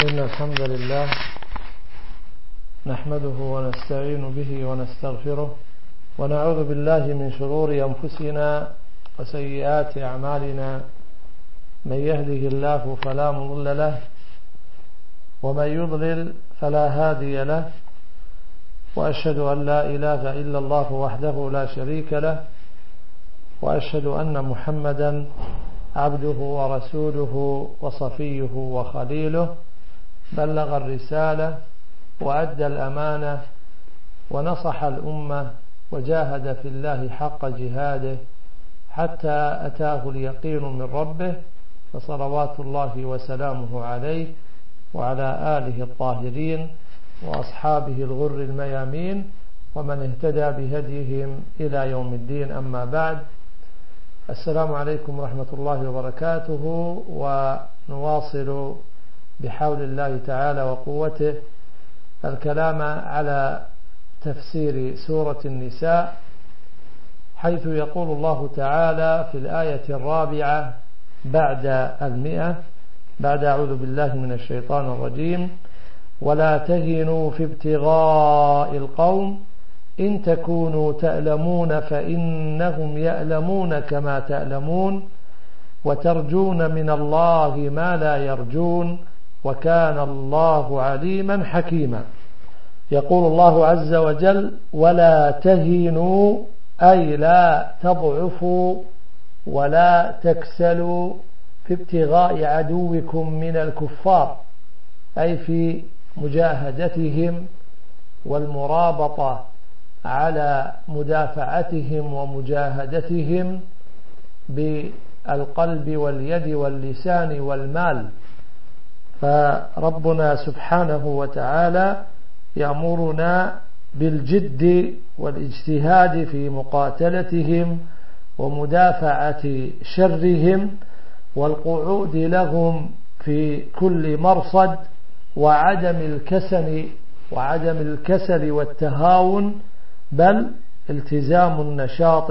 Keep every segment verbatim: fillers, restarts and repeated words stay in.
إن الحمد لله نحمده ونستعين به ونستغفره ونعوذ بالله من شرور أنفسنا وسيئات أعمالنا. من يهده الله فلا مضل له ومن يضلل فلا هادي له، وأشهد أن لا إله إلا الله وحده لا شريك له، وأشهد أن محمدا عبده ورسوله وصفيه وخليله، بلغ الرسالة وأدى الأمانة ونصح الأمة وجاهد في الله حق جهاده حتى أتاه اليقين من ربه، فصلوات الله وسلامه عليه وعلى آله الطاهرين وأصحابه الغر الميامين ومن اهتدى بهديهم إلى يوم الدين. أما بعد، السلام عليكم ورحمة الله وبركاته. ونواصل بحول الله تعالى وقوته الكلام على تفسير سورة النساء، حيث يقول الله تعالى في الآية الرابعة بعد المئة بعد أعوذ بالله من الشيطان الرجيم: ولا تهنوا في ابتغاء القوم إن تكونوا تألمون فإنهم يألمون كما تألمون وترجون من الله ما لا يرجون وكان الله عليما حكيما. يقول الله عز وجل: ولا تهنوا، أي لا تضعفوا ولا تكسلوا في ابتغاء عدوكم من الكفار، أي في مجاهدتهم والمرابطة على مدافعتهم ومجاهدتهم بالقلب واليد واللسان والمال. فربنا سبحانه وتعالى يأمرنا بالجد والاجتهاد في مقاتلتهم ومدافعة شرهم والقعود لهم في كل مرصد، وعدم الكسل وعدم الكسل والتهاون، بل التزام النشاط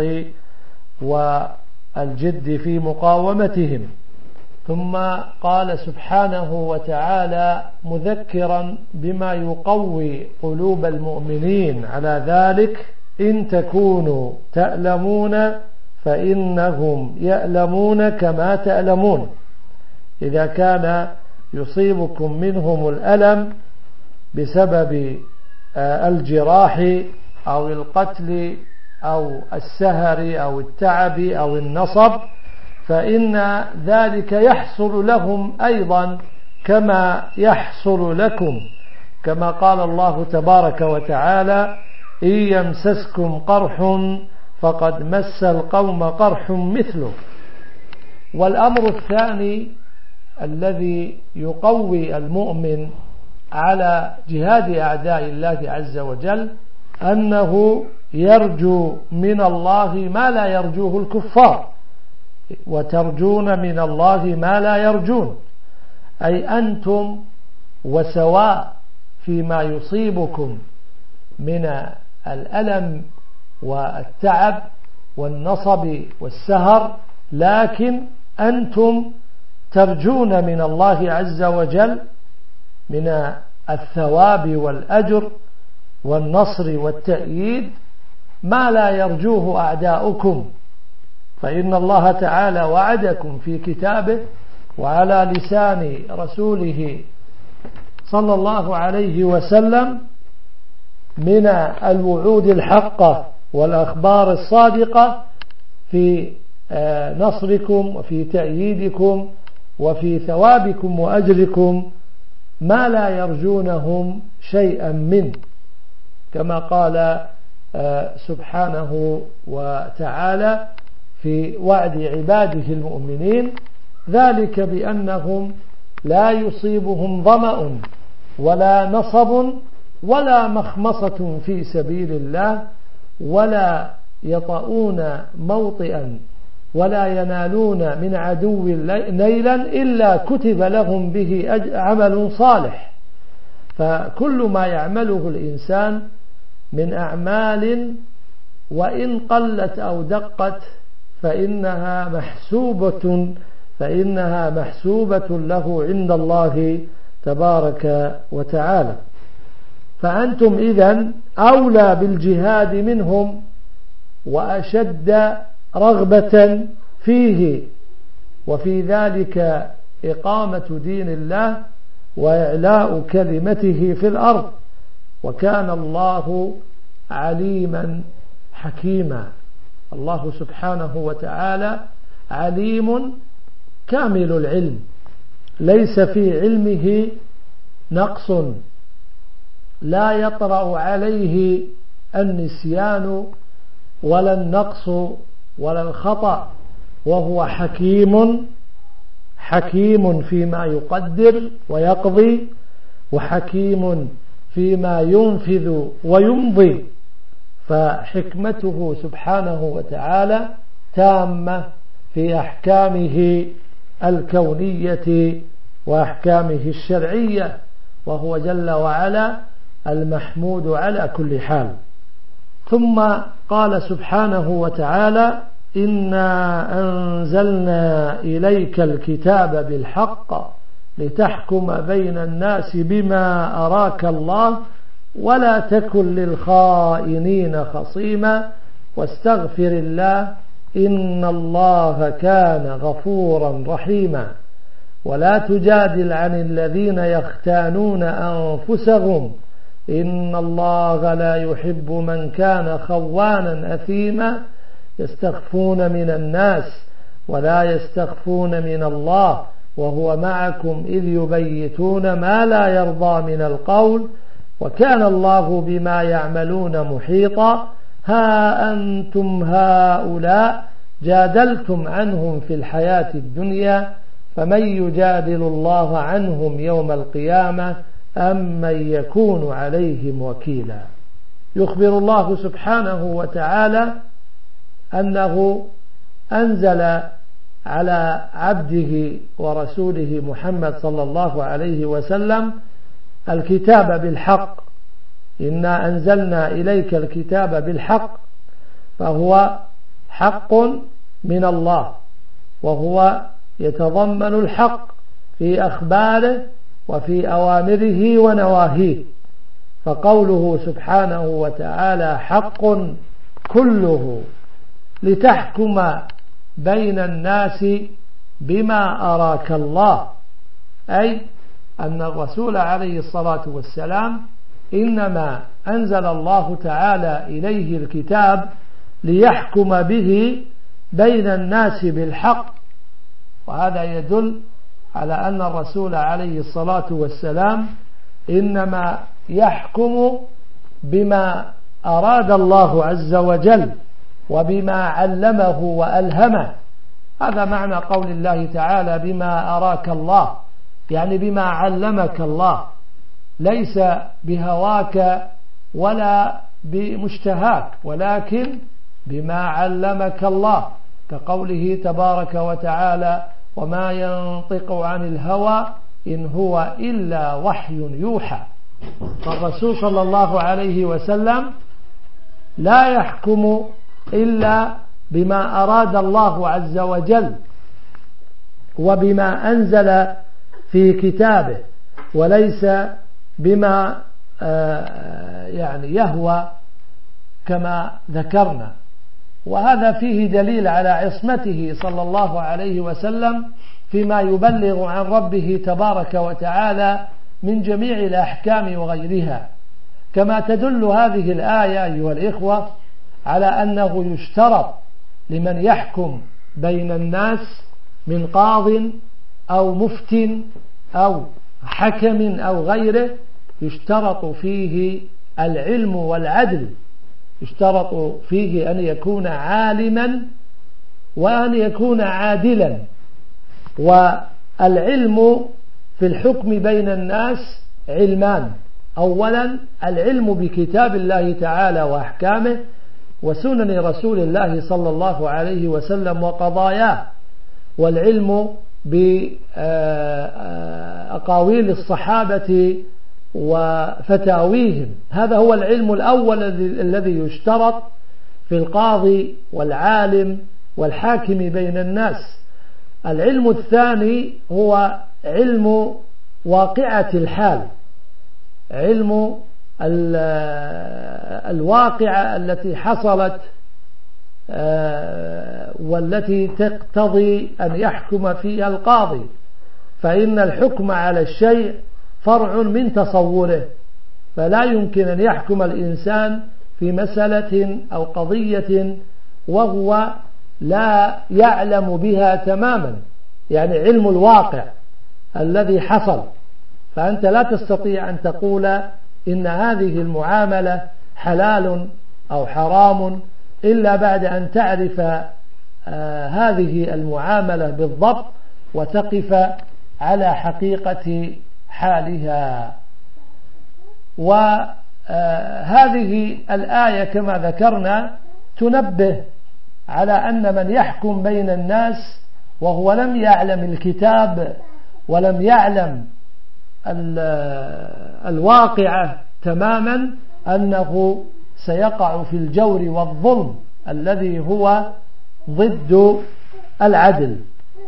والجد في مقاومتهم. ثم قال سبحانه وتعالى مذكرا بما يقوي قلوب المؤمنين على ذلك: إن تكونوا تألمون فإنهم يألمون كما تألمون. إذا كان يصيبكم منهم الألم بسبب الجراح أو القتل أو السهر أو التعب أو النصب، فإن ذلك يحصل لهم أيضا كما يحصل لكم، كما قال الله تبارك وتعالى: إن يمسسكم قرح فقد مس القوم قرح مثله. والأمر الثاني الذي يقوي المؤمن على جهاد أعداء الله عز وجل أنه يرجو من الله ما لا يرجوه الكفار، وترجون من الله ما لا يرجون، أي أنتم وسواء فيما يصيبكم من الألم والتعب والنصب والسهر، لكن أنتم ترجون من الله عز وجل من الثواب والأجر والنصر والتأييد ما لا يرجوه أعداؤكم. فإن الله تعالى وعدكم في كتابه وعلى لسان رسوله صلى الله عليه وسلم من الوعود الحقة والأخبار الصادقة في نصركم وفي تأييدكم وفي ثوابكم وأجركم ما لا يرجونهم شيئا منه، كما قال سبحانه وتعالى في وعد عباده المؤمنين: ذلك بأنهم لا يصيبهم ظمأ ولا نصب ولا مخمصة في سبيل الله ولا يطؤون موطئا ولا ينالون من عدو نيلا إلا كتب لهم به عمل صالح. فكل ما يعمله الإنسان من أعمال وإن قلت أو دقت فإنها محسوبة فإنها محسوبة له عند الله تبارك وتعالى. فأنتم إذن أولى بالجهاد منهم وأشد رغبة فيه، وفي ذلك إقامة دين الله وإعلاء كلمته في الأرض، وكان الله عليما حكيما. الله سبحانه وتعالى عليم كامل العلم، ليس في علمه نقص، لا يطرأ عليه النسيان ولا النقص ولا الخطأ، وهو حكيم حكيم فيما يقدر ويقضي، وحكيم فيما ينفذ ويمضي. فحكمته سبحانه وتعالى تامة في أحكامه الكونية وأحكامه الشرعية، وهو جل وعلا المحمود على كل حال. ثم قال سبحانه وتعالى: إنا أنزلنا إليك الكتاب بالحق لتحكم بين الناس بما أراك الله ولا تكن للخائنين خصيما واستغفر الله إن الله كان غفورا رحيما. ولا تجادل عن الذين يختانون أنفسهم إن الله لا يحب من كان خوانا أثيما يستخفون من الناس ولا يستخفون من الله وهو معكم إذ يبيتون ما لا يرضى من القول وكان الله بما يعملون محيطا. ها أنتم هؤلاء جادلتم عنهم في الحياة الدنيا فمن يجادل الله عنهم يوم القيامة أم من يكون عليهم وكيلا. يخبر الله سبحانه وتعالى أنه أنزل على عبده ورسوله محمد صلى الله عليه وسلم الكتاب بالحق. إنا أنزلنا إليك الكتاب بالحق، فهو حق من الله، وهو يتضمن الحق في أخباره وفي أوامره ونواهيه. فقوله سبحانه وتعالى حق كله لتحكم بين الناس بما أراك الله، أي أن الرسول عليه الصلاة والسلام إنما أنزل الله تعالى إليه الكتاب ليحكم به بين الناس بالحق. وهذا يدل على أن الرسول عليه الصلاة والسلام إنما يحكم بما أراد الله عز وجل وبما علمه وألهمه. هذا معنى قول الله تعالى بما أراك الله، يعني بما علمك الله، ليس بهواك ولا بمشتهاك، ولكن بما علمك الله، كقوله تبارك وتعالى وما ينطق عن الهوى إن هو إلا وحي يوحى. فالرسول صلى الله عليه وسلم لا يحكم إلا بما أراد الله عز وجل وبما أنزل في كتابه، وليس بما يعني يهوى كما ذكرنا. وهذا فيه دليل على عصمته صلى الله عليه وسلم فيما يبلغ عن ربه تبارك وتعالى من جميع الأحكام وغيرها. كما تدل هذه الآية أيها الإخوة على أنه يشترط لمن يحكم بين الناس من قاض أو مفت أو حكم أو غيره، يشترط فيه العلم والعدل، يشترط فيه أن يكون عالما وأن يكون عادلا. والعلم في الحكم بين الناس علمان: أولا العلم بكتاب الله تعالى وأحكامه وسنن رسول الله صلى الله عليه وسلم وقضاياه، والعلم بأقاويل الصحابة وفتاويهم. هذا هو العلم الأول الذي يشترط في القاضي والعالم والحاكم بين الناس. العلم الثاني هو علم واقعة الحال، علم الواقعة التي حصلت والتي تقتضي أن يحكم فيها القاضي، فإن الحكم على الشيء فرع من تصوره، فلا يمكن أن يحكم الإنسان في مسألة أو قضية وهو لا يعلم بها تماما، يعني علم الواقع الذي حصل، فأنت لا تستطيع أن تقول إن هذه المعاملة حلال أو حرام إلا بعد أن تعرف آه هذه المعاملة بالضبط وتقف على حقيقة حالها. وهذه الآية كما ذكرنا تنبه على أن من يحكم بين الناس وهو لم يعلم الكتاب ولم يعلم الواقعة تماما أنه سيقع في الجور والظلم الذي هو ضد العدل.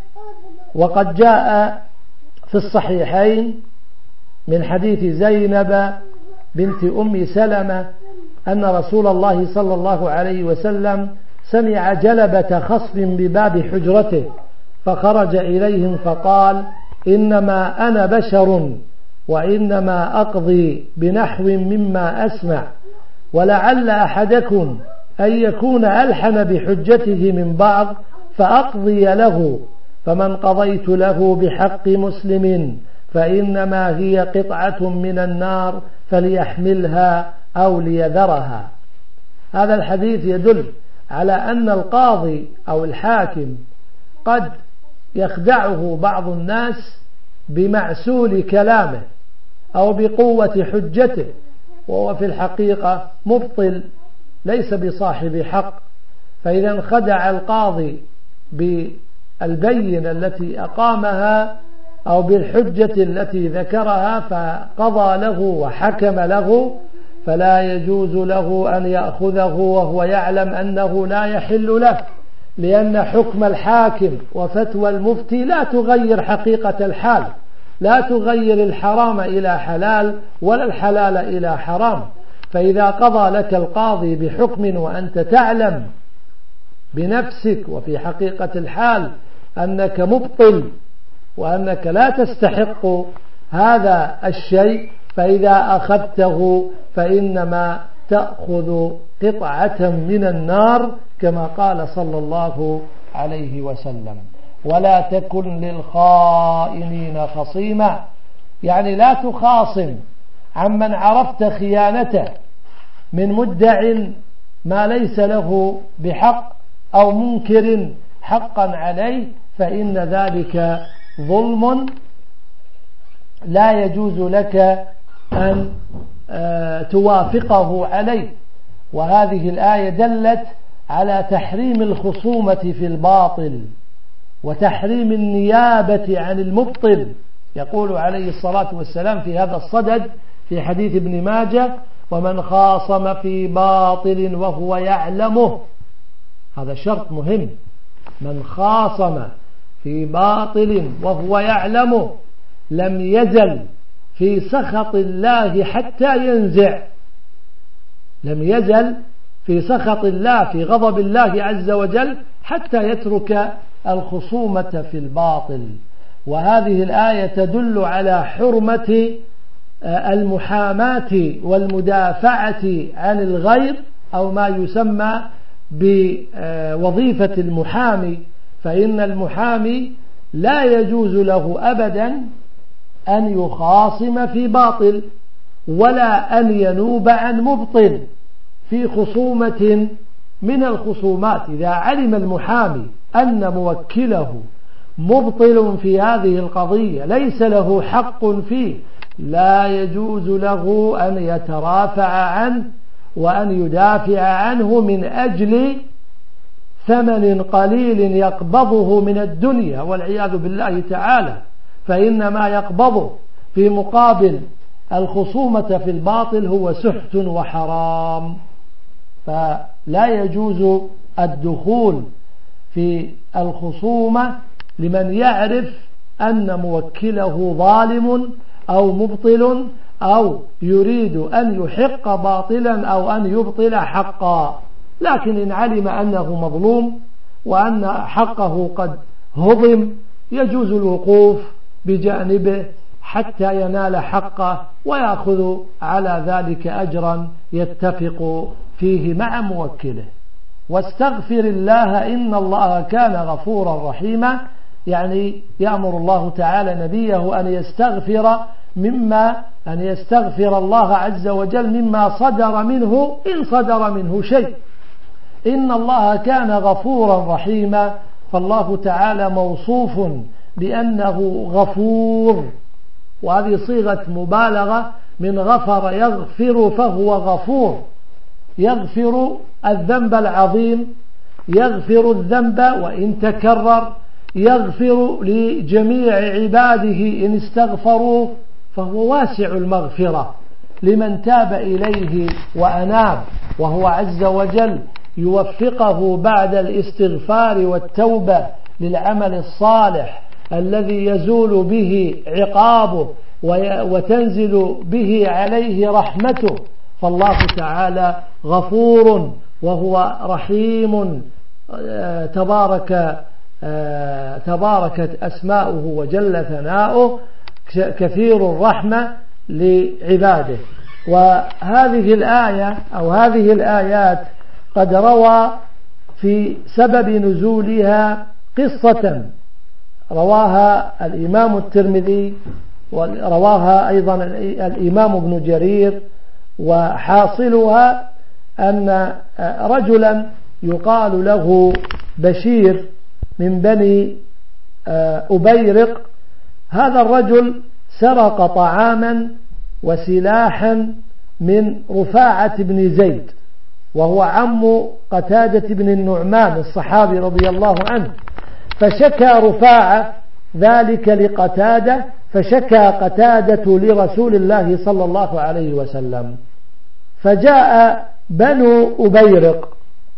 وقد جاء في الصحيحين من حديث زينب بنت أم سلمة أن رسول الله صلى الله عليه وسلم سمع جلبة خصف بباب حجرته فخرج إليهم فقال: إنما أنا بشر وإنما أقضي بنحو مما أسمع، ولعل أحدكم أن يكون ألحن بحجته من بعض فأقضي له، فمن قضيت له بحق مسلم فإنما هي قطعة من النار فليحملها أو ليذرها. هذا الحديث يدل على أن القاضي أو الحاكم قد يخدعه بعض الناس بمعسول كلامه أو بقوة حجته، وهو في الحقيقة مبطل ليس بصاحب حق. فإذا انخدع القاضي بالبينة التي أقامها أو بالحجة التي ذكرها فقضى له وحكم له، فلا يجوز له أن يأخذه وهو يعلم أنه لا يحل له، لأن حكم الحاكم وفتوى المفتي لا تغير حقيقة الحال، لا تغير الحرام إلى حلال ولا الحلال إلى حرام. فإذا قضى لك القاضي بحكم وأنت تعلم بنفسك وفي حقيقة الحال أنك مبطل وأنك لا تستحق هذا الشيء، فإذا أخذته فإنما تأخذ قطعة من النار كما قال صلى الله عليه وسلم. ولا تكن للخائنين خصيما، يعني لا تخاصم عمن عرفت خيانته من مدع ما ليس له بحق أو منكر حقا عليه، فإن ذلك ظلم لا يجوز لك أن توافقه عليه. وهذه الآية دلت على تحريم الخصومة في الباطل وتحريم النيابة عن المبطل. يقول عليه الصلاة والسلام في هذا الصدد في حديث ابن ماجه: ومن خاصم في باطل وهو يعلمه. هذا شرط مهم، من خاصم في باطل وهو يعلمه لم يزل في سخط الله حتى ينزع، لم يزل في سخط الله في غضب الله عز وجل حتى يترك الخصومة في الباطل. وهذه الآية تدل على حرمة المحاماة والمدافعة عن الغير أو ما يسمى بوظيفة المحامي، فإن المحامي لا يجوز له أبدا أن يخاصم في باطل ولا أن ينوب عن مبطل في خصومة من الخصومات. إذا علم المحامي أن موكله مبطل في هذه القضية ليس له حق فيه، لا يجوز له أن يترافع عنه وأن يدافع عنه من أجل ثمن قليل يقبضه من الدنيا والعياذ بالله تعالى، فإنما يقبضه في مقابل الخصومة في الباطل هو سحت وحرام. فلا يجوز الدخول في الخصومة لمن يعرف أن موكله ظالم أو مبطل أو يريد أن يحق باطلا أو أن يبطل حقا. لكن إن علم أنه مظلوم وأن حقه قد هضم يجوز الوقوف بجانبه حتى ينال حقه ويأخذ على ذلك أجرا يتفق فيه مع موكله. واستغفر الله إن الله كان غفورا رحيما، يعني يأمر الله تعالى نبيه أن يستغفر مما أن يستغفر الله عز وجل مما صدر منه إن صدر منه شيء. إن الله كان غفورا رحيما، فالله تعالى موصوف بأنه غفور، وهذه صيغة مبالغة من غفر يغفر فهو غفور، يغفر الذنب العظيم، يغفر الذنب وإن تكرر، يغفر لجميع عباده إن استغفروا، فهو واسع المغفرة لمن تاب إليه وأناب، وهو عز وجل يوفقه بعد الاستغفار والتوبة للعمل الصالح الذي يزول به عقابه وتنزل به عليه رحمته. فالله تعالى غفور وهو رحيم، تبارك تباركت أسماؤه وجل ثناؤه، كثير الرحمة لعباده. وهذه الآية أو هذه الآيات قد روى في سبب نزولها قصة رواها الإمام الترمذي ورواها أيضا الإمام ابن جرير، وحاصلها أن رجلا يقال له بشير من بني أبيرق، هذا الرجل سرق طعاما وسلاحا من رفاعة بن زيد، وهو عم قتادة بن النعمان الصحابي رضي الله عنه، فشكى رفاعة ذلك لقتادة، فشكى قتادة لرسول الله صلى الله عليه وسلم، فجاء بنو أبيرق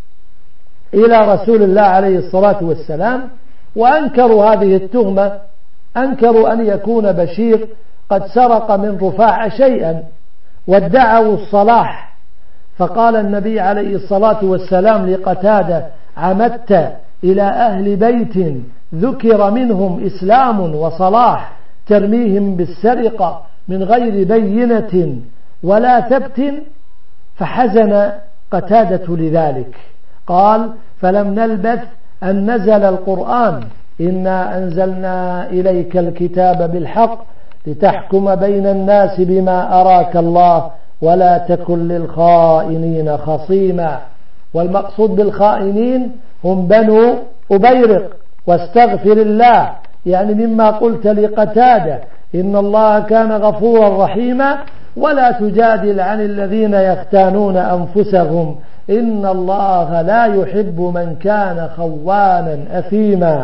إلى رسول الله عليه الصلاة والسلام وأنكروا هذه التهمة، أنكروا أن يكون بشير قد سرق من رفاعة شيئا وادعوا الصلاح. فقال النبي عليه الصلاة والسلام لقتادة: عمدت إلى أهل بيت ذكر منهم إسلام وصلاح ترميهم بالسرقة من غير بينة ولا ثبت؟ فحزن قتادة لذلك. قال: فلم نلبث أن نزل القرآن: إنا أنزلنا إليك الكتاب بالحق لتحكم بين الناس بما أراك الله ولا تكن للخائنين خصيما. والمقصود بالخائنين هم بنو أبيرق. واستغفر الله يعني مما قلت لقتادة إن الله كان غفورا رحيما، ولا تجادل عن الذين يختانون أنفسهم إن الله لا يحب من كان خوانا أثيما.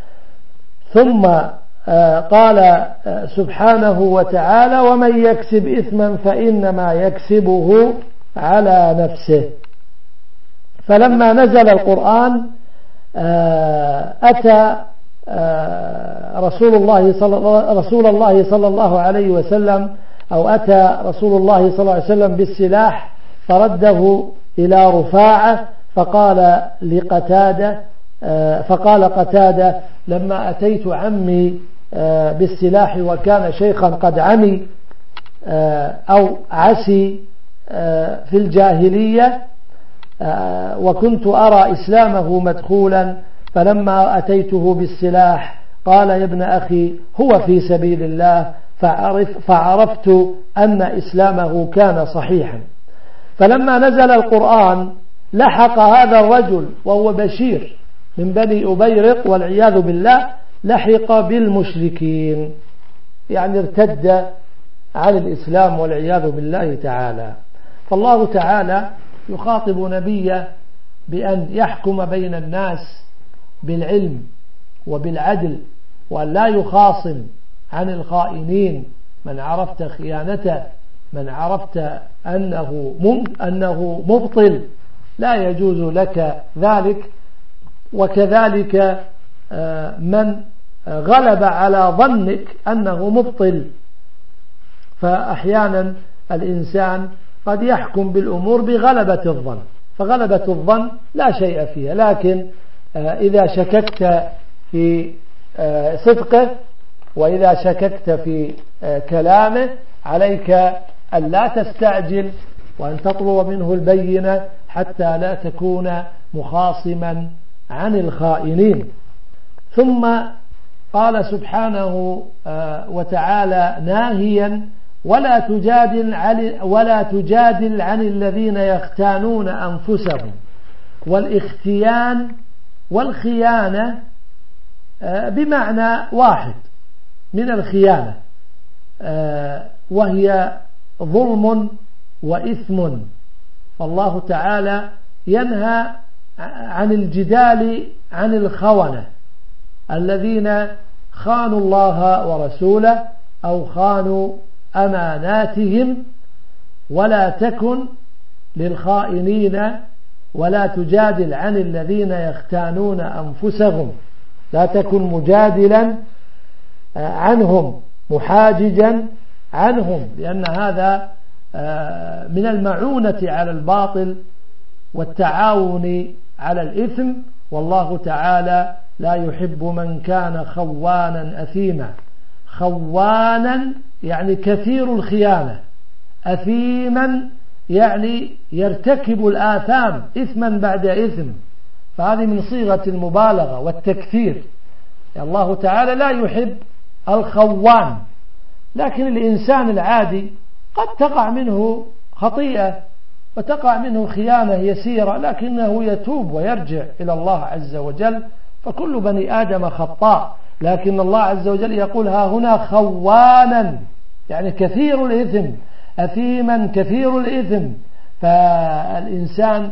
ثم قال سبحانه وتعالى: ومن يكسب إثما فإنما يكسبه على نفسه. فلما نزل القرآن أتى رسول الله صلى رسول الله صلى الله عليه وسلم أو أتى رسول الله صلى الله عليه وسلم بالسلاح فرده إلى رفاعة، فقال لقتادة فقال قتادة: لما أتيت عمي بالسلاح وكان شيخا قد عمي أو عسي في الجاهلية، وكنت أرى إسلامه مدخولا، فلما أتيته بالسلاح قال: يا ابن أخي هو في سبيل الله، فعرف فعرفت أن إسلامه كان صحيحا. فلما نزل القرآن لحق هذا الرجل وهو بشير من بني أبيرق والعياذ بالله، لحق بالمشركين، يعني ارتد عن الإسلام والعياذ بالله تعالى. فالله تعالى يخاطب نبيه بأن يحكم بين الناس بالعلم وبالعدل، وأن لا يخاصم عن الخائنين، من عرفت خيانته، من عرفت أنه أنه مبطل لا يجوز لك ذلك. وكذلك من غلب على ظنك أنه مبطل فأحيانا الإنسان قد يحكم بالأمور بغلبة الظن، فغلبة الظن لا شيء فيها، لكن إذا شككت في صدقه وإذا شككت في كلامه عليك أن لا تستعجل وأن تطلب منه البينة حتى لا تكون مخاصما عن الخائنين. ثم قال سبحانه وتعالى ناهيا ولا تجادل عن ولا تجادل عن الذين يختانون أنفسهم. والاختيان والخيانة بمعنى واحد من الخيانة، وهي ظلم وإثم. فالله تعالى ينهى عن الجدال عن الخونة الذين خانوا الله ورسوله أو خانوا أماناتهم، ولا تكن للخائنين ولا تجادل عن الذين يختانون أنفسهم، لا تكن مجادلا عنهم محاججا عنهم، لأن هذا من المعونة على الباطل والتعاون على الإثم، والله تعالى لا يحب من كان خوانا أثيما. خوانا يعني كثير الخيانة، أثيما يعني يرتكب الآثام إثما بعد إثم، فهذه من صيغة المبالغة والتكثير. الله تعالى لا يحب الخوان، لكن الإنسان العادي قد تقع منه خطيئة وتقع منه خيانة يسيرة، لكنه يتوب ويرجع إلى الله عز وجل، فكل بني آدم خطاء، لكن الله عز وجل يقول ها هنا خوانا يعني كثير الإثم، أثيما كثير الإثم. فالإنسان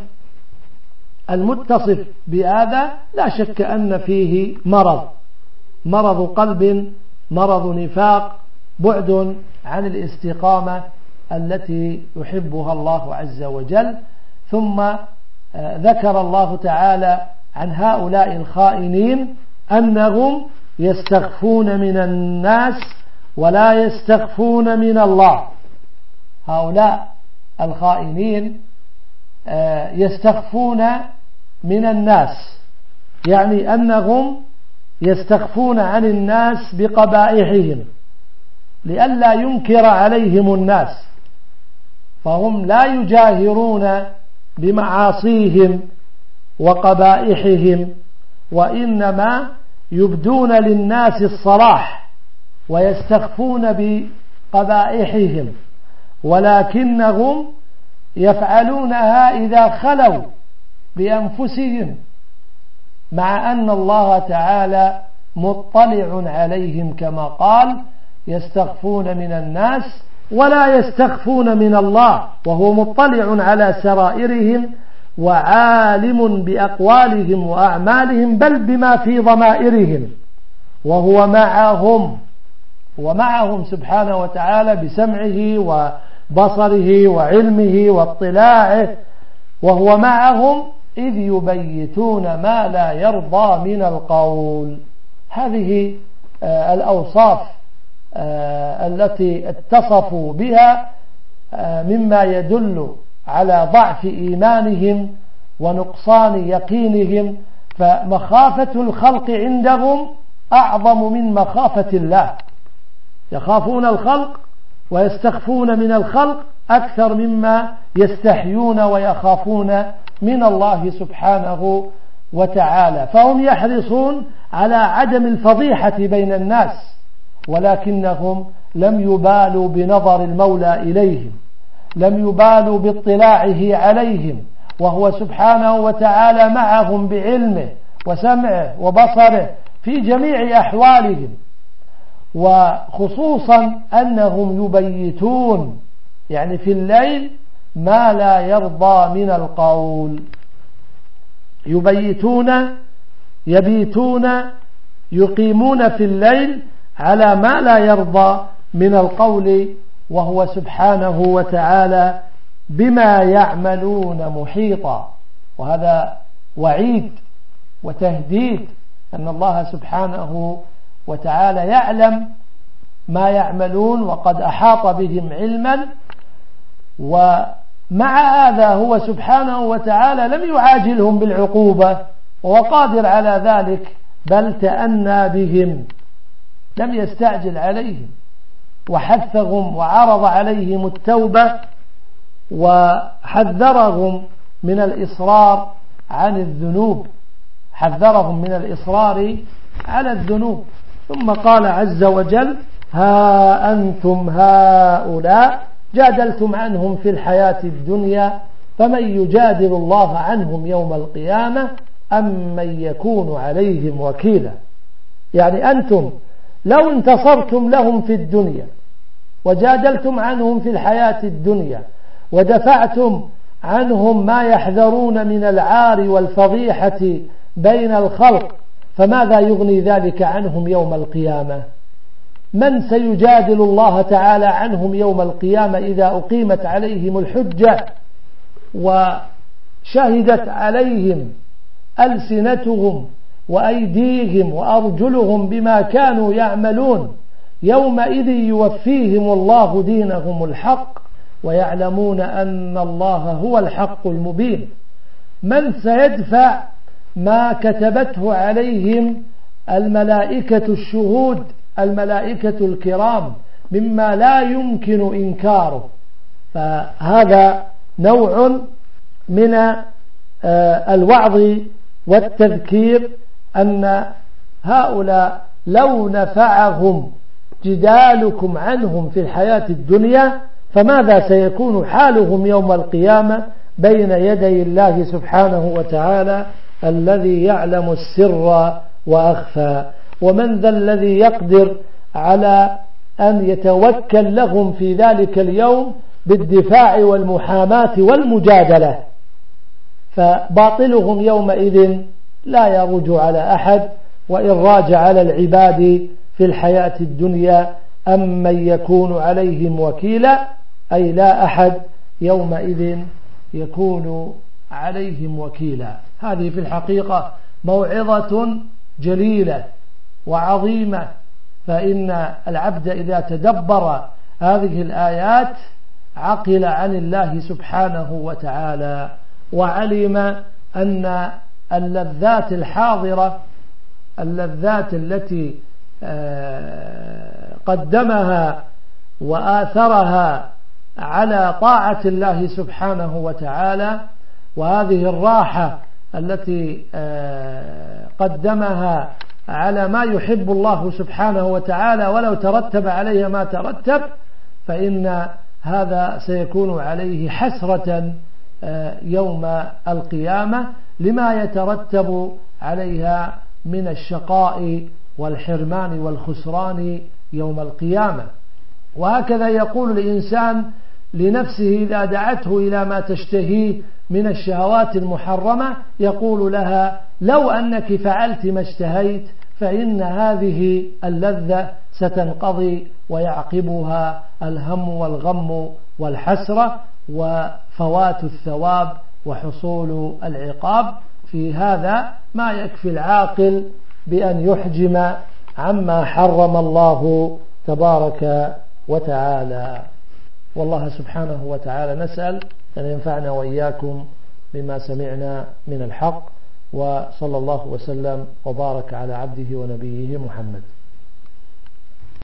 المتصف بهذا لا شك أن فيه مرض، مرض قلب، مرض نفاق، بعد عن الاستقامة التي يحبها الله عز وجل. ثم ذكر الله تعالى عن هؤلاء الخائنين أنهم يستخفون من الناس ولا يستخفون من الله. هؤلاء الخائنين يستخفون من الناس، يعني أنهم يستخفون عن الناس بقبائحهم لئلا ينكر عليهم الناس، فهم لا يجاهرون بمعاصيهم وقبائحهم، وإنما يبدون للناس الصلاح ويستخفون بقبائحهم، ولكنهم يفعلونها إذا خلوا بأنفسهم، مع أن الله تعالى مطلع عليهم كما قال يستخفون من الناس ولا يستخفون من الله، وهو مطلع على سرائرهم وعالم بأقوالهم وأعمالهم بل بما في ضمائرهم، وهو معهم ومعهم سبحانه وتعالى بسمعه وبصره وعلمه واطلاعه، وهو معهم إذ يبيتون ما لا يرضى من القول. هذه الأوصاف التي اتصفوا بها مما يدل على ضعف إيمانهم ونقصان يقينهم، فمخافة الخلق عندهم أعظم من مخافة الله، يخافون الخلق ويستخفون من الخلق أكثر مما يستحيون ويخافون من الله سبحانه وتعالى، فهم يحرصون على عدم الفضيحة بين الناس، ولكنهم لم يبالوا بنظر المولى إليهم، لم يبالوا باطلاعه عليهم، وهو سبحانه وتعالى معهم بعلمه وسمعه وبصره في جميع أحوالهم، وخصوصا أنهم يبيتون يعني في الليل ما لا يرضى من القول، يبيتون يبيتون يقيمون في الليل على ما لا يرضى من القول، وهو سبحانه وتعالى بما يعملون محيطا. وهذا وعيد وتهديد أن الله سبحانه وتعالى يعلم ما يعملون وقد أحاط بهم علما. ومع هذا هو سبحانه وتعالى لم يعاجلهم بالعقوبة وهو قادر على ذلك، بل تأنى بهم، لم يستعجل عليهم وحثهم وعرض عليهم التوبة وحذرهم من الإصرار عن الذنوب، حذرهم من الإصرار على الذنوب. ثم قال عز وجل: ها أنتم هؤلاء جادلتم عنهم في الحياة الدنيا فمن يجادل الله عنهم يوم القيامة أم من يكون عليهم وكيلا. يعني أنتم لو انتصرتم لهم في الدنيا وجادلتم عنهم في الحياة الدنيا ودفعتم عنهم ما يحذرون من العار والفضيحة بين الخلق، فماذا يغني ذلك عنهم يوم القيامة؟ من سيجادل الله تعالى عنهم يوم القيامة إذا أقيمت عليهم الحجة وشهدت عليهم ألسنتهم وأيديهم وأرجلهم بما كانوا يعملون؟ يومئذ يوفيهم الله دينهم الحق ويعلمون أن الله هو الحق المبين. من سيدفع ما كتبته عليهم الملائكة الشهود، الملائكة الكرام، مما لا يمكن إنكاره؟ فهذا نوع من الوعظ والتذكير أن هؤلاء لو نفعهم جدالكم عنهم في الحياة الدنيا فماذا سيكون حالهم يوم القيامة بين يدي الله سبحانه وتعالى الذي يعلم السر وأخفى. ومن ذا الذي يقدر على أن يتوكل لهم في ذلك اليوم بالدفاع والمحاماة والمجادلة؟ فباطلهم يومئذ لا يرج على أحد، وإن راج على العباد في الحياة الدنيا أم من يكون عليهم وكيلا، أي لا أحد يومئذ يكون عليهم وكيلا. هذه في الحقيقة موعظة جليلة وعظيمة، فإن العبد إذا تدبر هذه الآيات عقل عن الله سبحانه وتعالى وعلم أن اللذات الحاضرة، اللذات التي قدمها وآثرها على طاعة الله سبحانه وتعالى، وهذه الراحة التي قدمها على ما يحب الله سبحانه وتعالى ولو ترتب عليها ما ترتب، فإن هذا سيكون عليه حسرة يوم القيامة لما يترتب عليها من الشقاء والحرمان والخسران يوم القيامة. وهكذا يقول الإنسان لنفسه إذا دعته إلى ما تشتهيه من الشهوات المحرمة، يقول لها: لو أنك فعلت ما اشتهيت فإن هذه اللذة ستنقضي ويعقبها الهم والغم والحسرة وفوات الثواب وحصول العقاب. في هذا ما يكفي العاقل بأن يحجم عما حرم الله تبارك وتعالى. والله سبحانه وتعالى نسأل أن ينفعنا وإياكم بما سمعنا من الحق، وصلى الله وسلم وبارك على عبده ونبيه محمد.